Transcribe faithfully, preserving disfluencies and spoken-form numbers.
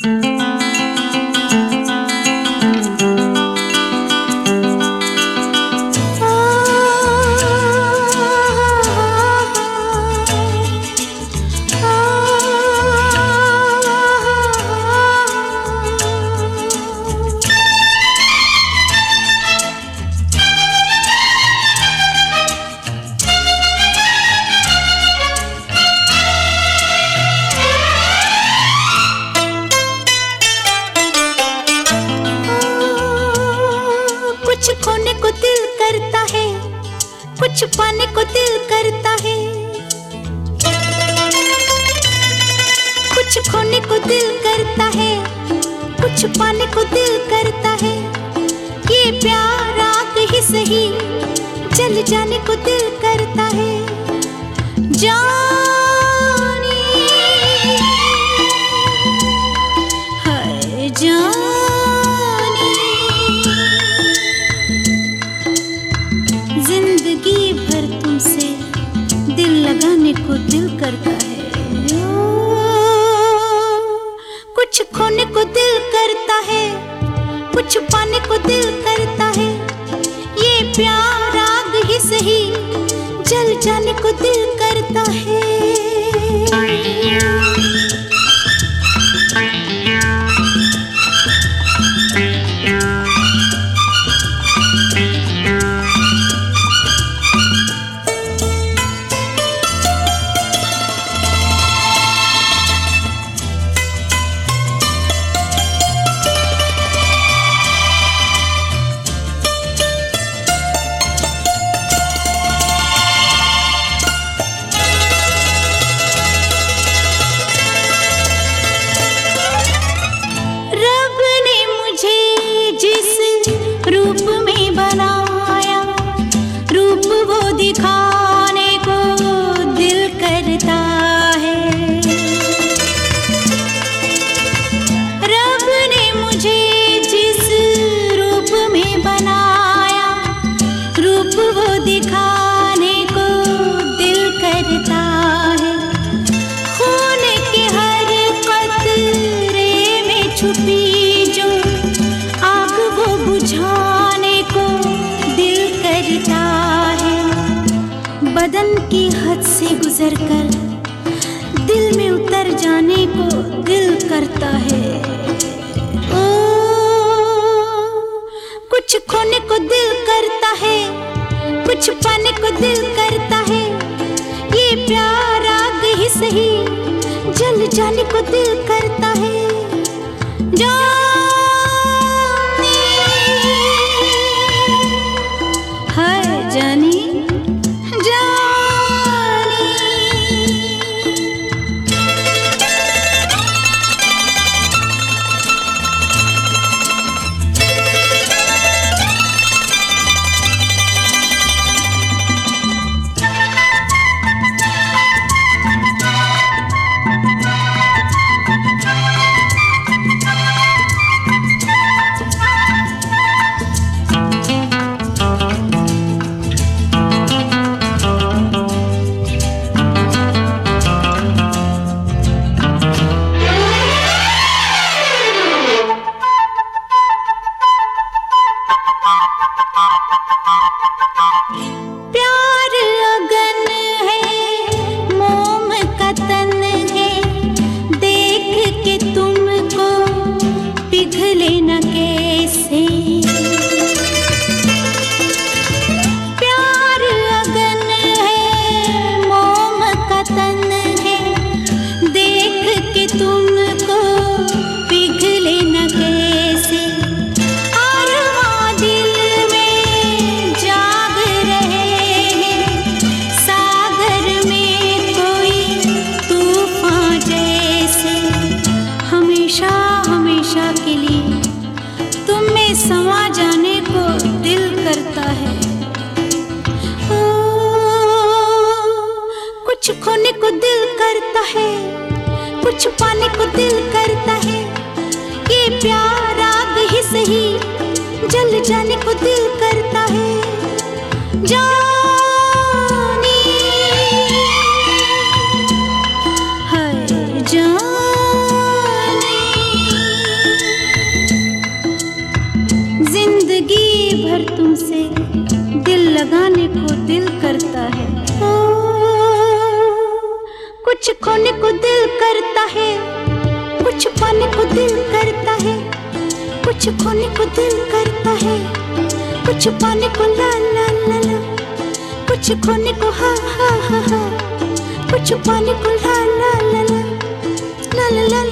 कुछ खोने को दिल करता है, कुछ पाने को दिल करता है। कुछ खोने को दिल करता है, कुछ पाने को दिल करता है। ये प्यार आग ही सही, जल जाने को दिल करता है। जानी हाय जानी, जिंदगी भर तुमसे दिल लगाने को दिल करता है। कुछ खोने को दिल करता है, कुछ पाने को दिल करता है। ये प्यार आग ही सही, जल जाने को दिल करता है। रूप में बनाया, रूप वो दिखाने को दिल करता है। रब ने मुझे जिस रूप में बनाया, रूप वो दिखाने को दिल करता है। खून के हर कतरे में छुपी जो आग वो बुझाने को दिल करता है। बदन की हद से गुजरकर दिल में उतर जाने को दिल करता है। ओ कुछ खोने को दिल करता है, कुछ पाने को दिल करता है। ये प्यार आग ही सही, जल जाने को दिल करता है। जा जानी लेना कैसे। प्यार अगन है, मोम का तन है, देख के तुमको पिघले न कैसे। अरमां दिल में जाग रहे हैं, सागर में कोई तूफान जैसे। हमेशा हमेशा के लिए तुम में समा जाने को दिल करता है। ओ, कुछ खोने को दिल करता है, कुछ पाने को दिल करता है। ये प्यार आग ही सही, जल जाने को दिल करता है। जानी हाय जानी। दिल करता है। ओ, कुछ खोने को दिल करता है, कुछ पाने को दिल करता है, कुछ खोने को दिल करता है, कुछ पाने को ला ला ला ला, कुछ खोने को हा हा हा हा, कुछ पाने को ला ला ला ला ला ला ला।